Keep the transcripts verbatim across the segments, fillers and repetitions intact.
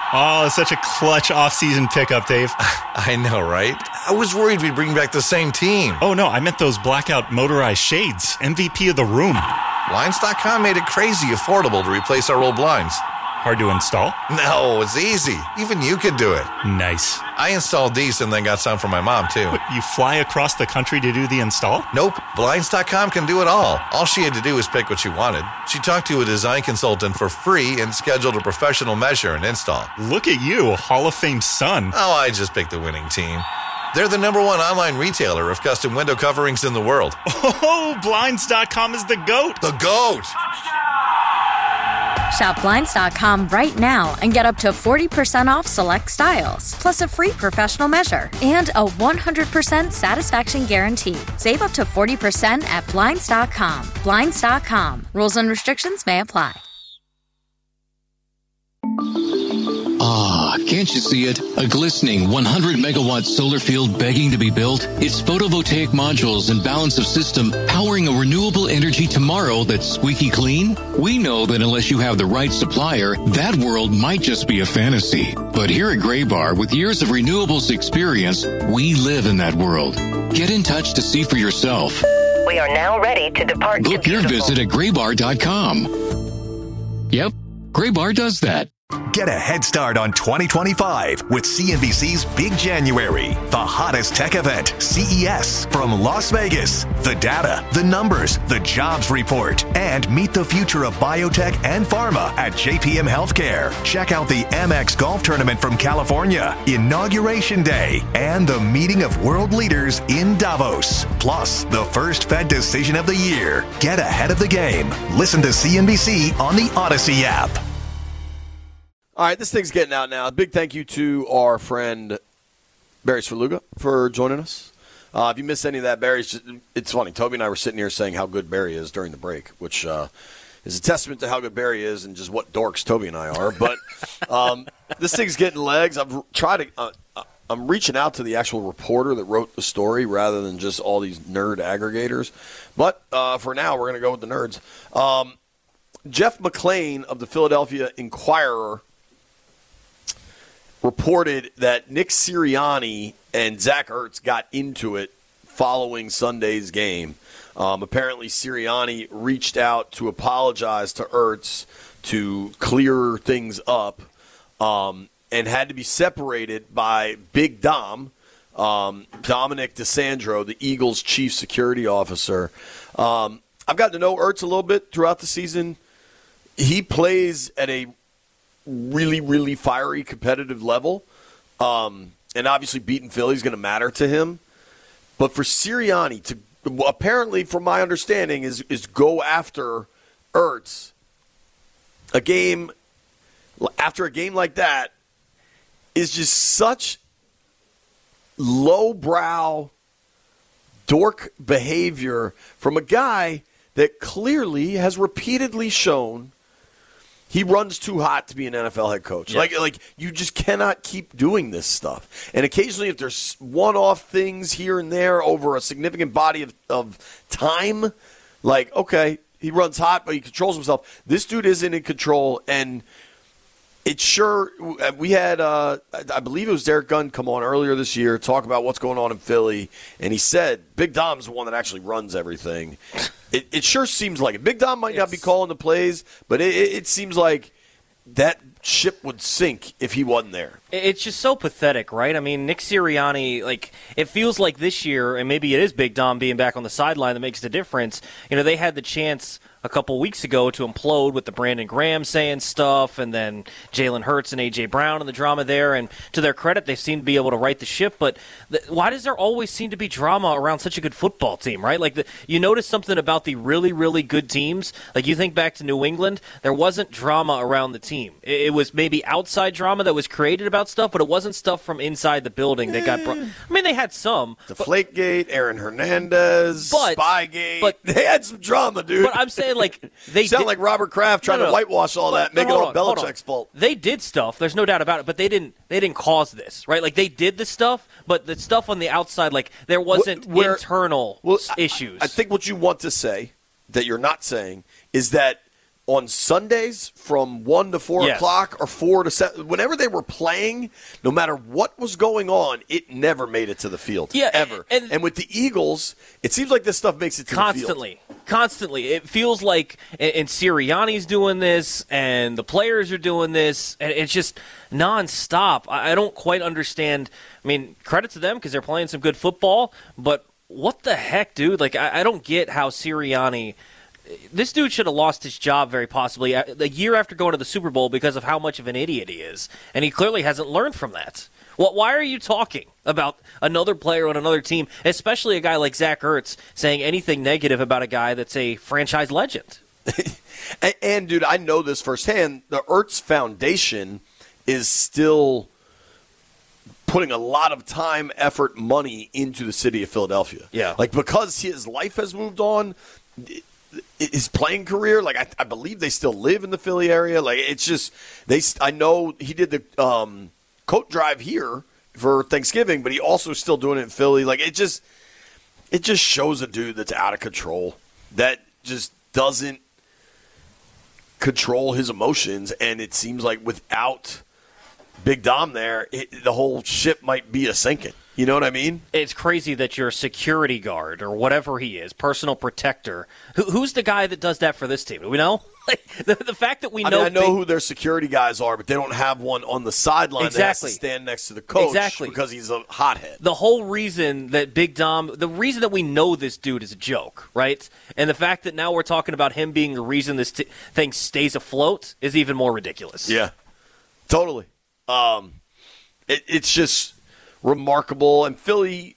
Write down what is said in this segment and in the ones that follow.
Oh, such a clutch off-season pickup, Dave. I know, right? I was worried we'd bring back the same team. Oh, no, I meant those blackout motorized shades. M V P of the room. Blinds dot com made it crazy affordable to replace our old blinds. Hard to install? No, it's easy. Even you could do it. Nice. I installed these and then got some for my mom, too. What, you fly across the country to do the install? Nope. Blinds dot com can do it all. All she had to do was pick what she wanted. She talked to a design consultant for free and scheduled a professional measure and install. Look at you, Hall of Fame son. Oh, I just picked the winning team. They're the number one online retailer of custom window coverings in the world. Oh, Blinds dot com is the GOAT. The GOAT! Shop Blinds dot com right now and get up to forty percent off select styles, plus a free professional measure and a one hundred percent satisfaction guarantee. Save up to forty percent at Blinds dot com. Blinds dot com. Rules and restrictions may apply. Ah, can't you see it? A glistening one hundred megawatt solar field begging to be built? It's photovoltaic modules and balance of system powering a renewable energy tomorrow that's squeaky clean? We know that unless you have the right supplier, that world might just be a fantasy. But here at Graybar, with years of renewables experience, we live in that world. Get in touch to see for yourself. We are now ready to depart. Book your visit at graybar dot com. Yep, Graybar does that. Get a head start on twenty twenty-five with C N B C's Big January, the hottest tech event, C E S, from Las Vegas. The data, the numbers, the jobs report, and meet the future of biotech and pharma at J P M Healthcare. Check out the M X Golf Tournament from California, Inauguration Day, and the meeting of world leaders in Davos. Plus, the first Fed decision of the year. Get ahead of the game. Listen to C N B C on the Odyssey app. All right, this thing's getting out now. Big thank you to our friend Barry Svrluga for joining us. Uh, if you missed any of that, Barry's just, it's funny. Toby and I were sitting here saying how good Barry is during the break, which uh, is a testament to how good Barry is and just what dorks Toby and I are. But um, this thing's getting legs. I've tried to. Uh, I'm reaching out to the actual reporter that wrote the story rather than just all these nerd aggregators. But uh, for now, we're going to go with the nerds. Um, Jeff McClain of the Philadelphia Inquirer reported that Nick Sirianni and Zach Ertz got into it following Sunday's game. Um, apparently, Sirianni reached out to apologize to Ertz to clear things up um, and had to be separated by Big Dom, um, Dominic DeSandro, the Eagles' chief security officer. Um, I've gotten to know Ertz a little bit throughout the season. He plays at a really, really fiery, competitive level. Um, and obviously beating Philly is going to matter to him. But for Sirianni to apparently, from my understanding, is is go after Ertz, a game after a game like that is just such lowbrow dork behavior from a guy that clearly has repeatedly shown he runs too hot to be an N F L head coach. Yes. Like, like you just cannot keep doing this stuff. And occasionally, if there's one-off things here and there over a significant body of, of time, like, okay, he runs hot, but he controls himself. This dude isn't in control, and it's sure – we had, uh, I believe it was Derek Gunn come on earlier this year, talk about what's going on in Philly, and he said Big Dom's the one that actually runs everything. It, it sure seems like it. Big Dom might it's, not be calling the plays, but it, it, it seems like that ship would sink if he wasn't there. It's just so pathetic, right? I mean, Nick Sirianni, like, it feels like this year, and maybe it is Big Dom being back on the sideline that makes the difference. You know, they had the chance a couple weeks ago to implode with the Brandon Graham saying stuff and then Jalen Hurts and A J. Brown and the drama there. And to their credit, they seem to be able to right the ship. But the, why does there always seem to be drama around such a good football team, right? Like, the, you notice something about the really, really good teams. Like, you think back to New England, there wasn't drama around the team. It, it was maybe outside drama that was created about stuff, but it wasn't stuff from inside the building that got brought. I mean, they had some. Deflategate, Aaron Hernandez, but, Spygate. But, they had some drama, dude. But I'm saying, like, they sound did, like Robert Kraft trying no, no, no. to whitewash all that, make it all Belichick's fault. They did stuff. There's no doubt about it, but they didn't. They didn't cause this, right? Like, they did the stuff, but the stuff on the outside, like, there wasn't Where, internal well, issues. I, I think what you want to say that you're not saying is that on Sundays from one to four Yes. o'clock or four to seven, whenever they were playing, no matter what was going on, it never made it to the field. Yeah, ever. and- And, with the Eagles, it seems like this stuff makes it to Constantly. Constantly. It feels like, and and Sirianni's doing this, and the players are doing this, and it's just nonstop. I I don't quite understand. I mean, credit to them because they're playing some good football, but what the heck, dude? Like, I, I don't get how Sirianni. This dude should have lost his job very possibly a a year after going to the Super Bowl because of how much of an idiot he is. And he clearly hasn't learned from that. Well, why are you talking about another player on another team, especially a guy like Zach Ertz, saying anything negative about a guy that's a franchise legend? and, and, dude, I know this firsthand. The Ertz Foundation is still putting a lot of time, effort, money into the city of Philadelphia. Yeah. Like, because his life has moved on, his playing career, like, I, I believe they still live in the Philly area. Like, it's just, they. I know he did the um, coat drive here for Thanksgiving, but he also still doing it in Philly. Like, it just, it just shows a dude that's out of control, that just doesn't control his emotions, and it seems like without Big Dom there, it, the whole ship might be a sinking. You know what I mean? It's crazy that your security guard or whatever he is, personal protector, who, who's the guy that does that for this team? Do we know? Like, the, the fact that we I know, mean, I know Big- who their security guys are, but they don't have one on the sideline that has to Exactly. stand next to the coach Exactly. because he's a hothead. the whole reason that Big Dom, the reason that we know this dude is a joke, right? And the fact that now we're talking about him being the reason this t- thing stays afloat is even more ridiculous. Yeah, totally. Um, it, it's just remarkable. And Philly,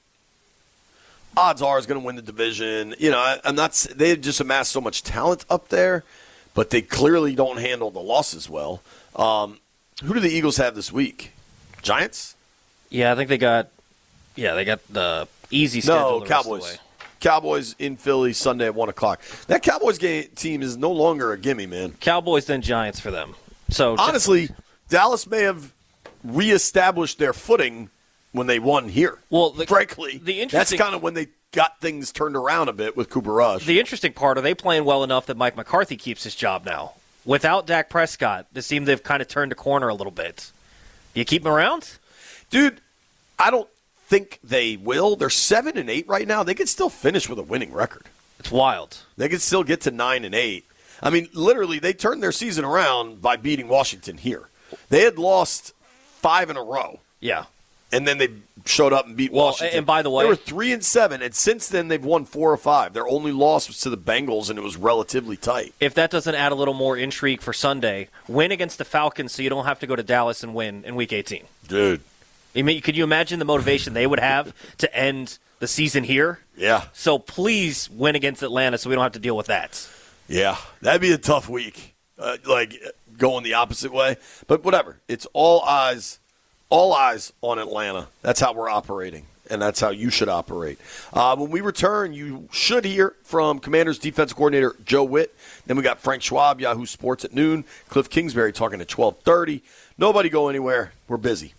odds are, is going to win the division. You know, I, I'm not. They've just amassed so much talent up there, but they clearly don't handle the losses well. Um, who do the Eagles have this week? Giants? Yeah, I think they got. Yeah, they got the easy schedule. No, the rest of the Cowboys. way. Cowboys in Philly Sunday at one o'clock. That Cowboys game, team is no longer a gimme, man. Cowboys then Giants for them. So Honestly, Dallas may have reestablished their footing when they won here. Well, the- frankly, the that's interesting- kind of when they got things turned around a bit with Cooper Rush. the interesting part, are they playing well enough that Mike McCarthy keeps his job now? Without Dak Prescott, they seem they've kind of turned a corner a little bit. You keep him around? Dude, I don't think they will. They're seven and eight right now. They could still finish with a winning record. It's wild. They could still get to nine and eight. I mean, literally, they turned their season around by beating Washington here. They had lost five in a row, Yeah. and then they showed up and beat Well, Washington. and by the way- they were three and seven, and since then they've won four or five. Their only loss was to the Bengals, and it was relatively tight. If that doesn't add a little more intrigue for Sunday, win against the Falcons so you don't have to go to Dallas and win in Week eighteen. Dude, I mean, could you imagine the motivation they would have to end the season here? yeah, So please win against Atlanta so we don't have to deal with that. yeah, that'd be a tough week. Uh, like going the opposite way, but whatever. It's all eyes, all eyes on Atlanta. That's how we're operating, and that's how you should operate. Uh, when we return, you should hear from Commanders defensive coordinator Joe Witt. Then we got Frank Schwab, Yahoo Sports at noon. Cliff Kingsbury talking at twelve thirty. Nobody go anywhere. We're busy.